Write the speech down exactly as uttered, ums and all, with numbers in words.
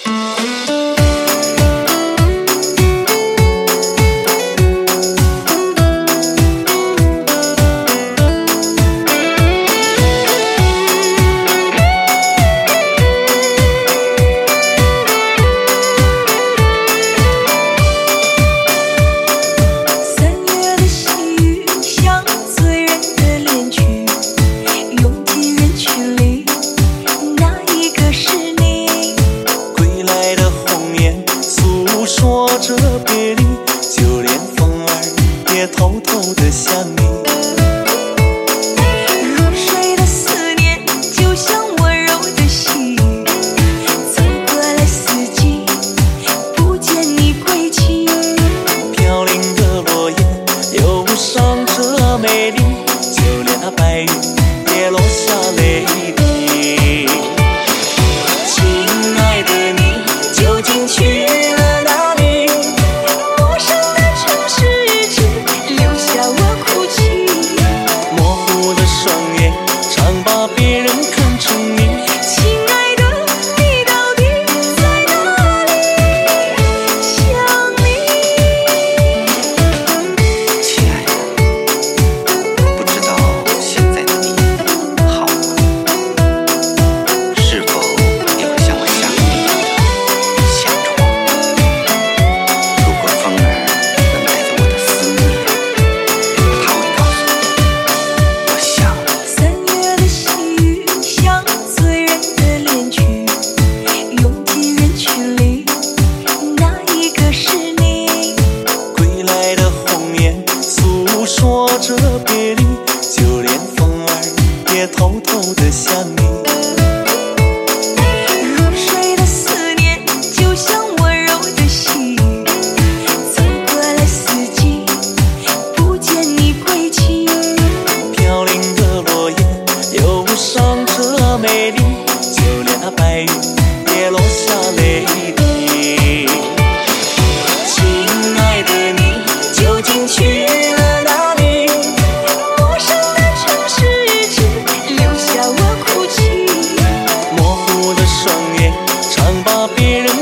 偷偷地想你， 入睡的思念就像温柔的细雨，走过了四季，不见你归期。 飘零的落叶忧伤着美丽，就连那白云也落下泪滴。亲爱的你究竟去了哪里？ 陌生的城市只留下我哭泣， 模糊的双眼常把别人看成你。 亲爱的你到底在哪里？想你。 亲爱的，不知道现在的你好吗？是否也会像我想你一样的想着我？如果风儿能带走我的思念，它会告诉我，我想你。 三月的细雨像醉人的恋曲，拥挤人群里，哪一个是你？ 归来的红颜诉说着别离，就连风儿也偷偷地想你。 入睡的思念就像温柔的细雨，走过了四季，不见你归期。 飘零的落叶忧伤着美丽，就连那白云也落下泪滴。亲爱的你究竟去了哪里？ 陌生的城市只留下我哭泣， 模糊的双眼常把别人